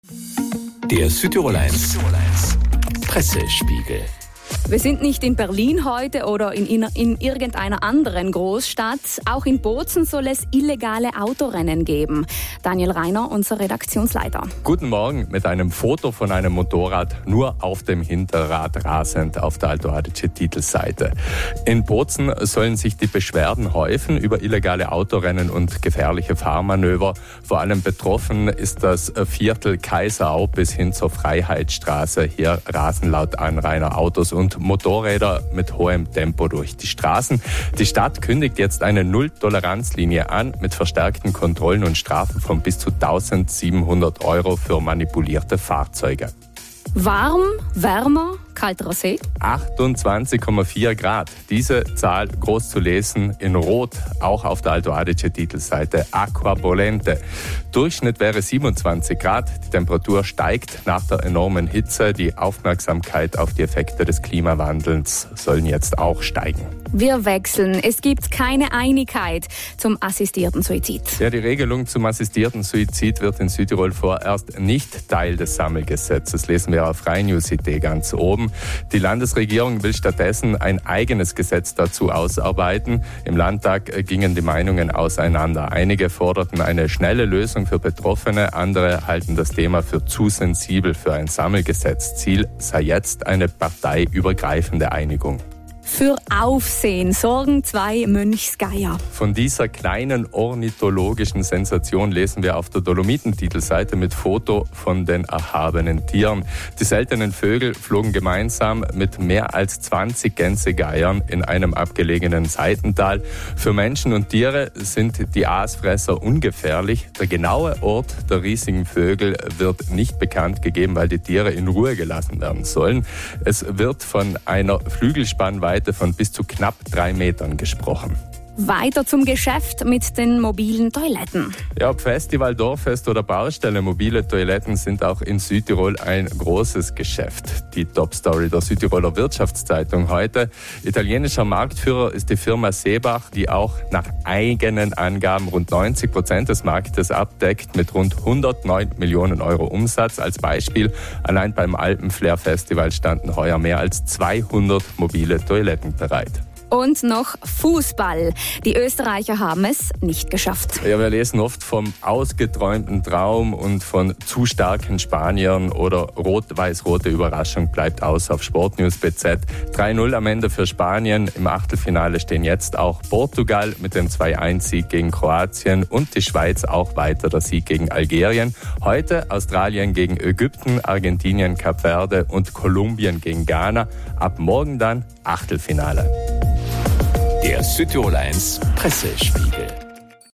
Der Südtirol 1 Pressespiegel. Wir sind nicht in Berlin heute oder in irgendeiner anderen Großstadt. Auch in Bozen soll es illegale Autorennen geben. Daniel Reiner, unser Redaktionsleiter. Guten Morgen mit einem Foto von einem Motorrad nur auf dem Hinterrad rasend auf der Alto Adige-Titelseite. In Bozen sollen sich die Beschwerden häufen über illegale Autorennen und gefährliche Fahrmanöver. Vor allem betroffen ist das Viertel Kaiserau bis hin zur Freiheitsstraße. Hier rasen laut Anrainer Autos und Motorräder mit hohem Tempo durch die Straßen. Die Stadt kündigt jetzt eine Null-Toleranz-Linie an mit verstärkten Kontrollen und Strafen von bis zu 1.700 € für manipulierte Fahrzeuge. Warm, wärmer, kalterer See? 28,4 Grad. Diese Zahl groß zu lesen in Rot, auch auf der Alto Adige-Titelseite Acqua Bollente. Durchschnitt wäre 27 Grad. Die Temperatur steigt nach der enormen Hitze. Die Aufmerksamkeit auf die Effekte des Klimawandels sollen jetzt auch steigen. Wir wechseln. Es gibt keine Einigkeit zum assistierten Suizid. Ja, die Regelung zum assistierten Suizid wird in Südtirol vorerst nicht Teil des Sammelgesetzes. Lesen wir auf RheinNews.it ganz oben. Die Landesregierung will stattdessen ein eigenes Gesetz dazu ausarbeiten. Im Landtag gingen die Meinungen auseinander. Einige forderten eine schnelle Lösung für Betroffene, andere halten das Thema für zu sensibel für ein Sammelgesetz. Ziel sei jetzt eine parteiübergreifende Einigung. Für Aufsehen sorgen zwei Mönchsgeier. Von dieser kleinen ornithologischen Sensation lesen wir auf der Dolomiten-Titelseite mit Foto von den erhabenen Tieren. Die seltenen Vögel flogen gemeinsam mit mehr als 20 Gänsegeiern in einem abgelegenen Seitental. Für Menschen und Tiere sind die Aasfresser ungefährlich. Der genaue Ort der riesigen Vögel wird nicht bekannt gegeben, weil die Tiere in Ruhe gelassen werden sollen. Es wird von einer Flügelspannweite von bis zu knapp 3 Metern gesprochen. Weiter zum Geschäft mit den mobilen Toiletten. Ja, ob Festival, Dorffest oder Baustelle, mobile Toiletten sind auch in Südtirol ein großes Geschäft. Die Top-Story der Südtiroler Wirtschaftszeitung heute. Italienischer Marktführer ist die Firma Seebach, die auch nach eigenen Angaben rund 90% des Marktes abdeckt mit rund 109 Millionen € Umsatz. Als Beispiel, allein beim Alpenflair-Festival standen heuer mehr als 200 mobile Toiletten bereit. Und noch Fußball. Die Österreicher haben es nicht geschafft. Ja, wir lesen oft vom ausgeträumten Traum und von zu starken Spaniern oder rot-weiß-rote Überraschung bleibt aus auf Sportnews.bz. 3-0 am Ende für Spanien. Im Achtelfinale stehen jetzt auch Portugal mit dem 2-1-Sieg gegen Kroatien und die Schweiz auch weiter der Sieg gegen Algerien. Heute Australien gegen Ägypten, Argentinien, Kap Verde und Kolumbien gegen Ghana. Ab morgen dann Achtelfinale. Der Südtirol 1 Pressespiegel.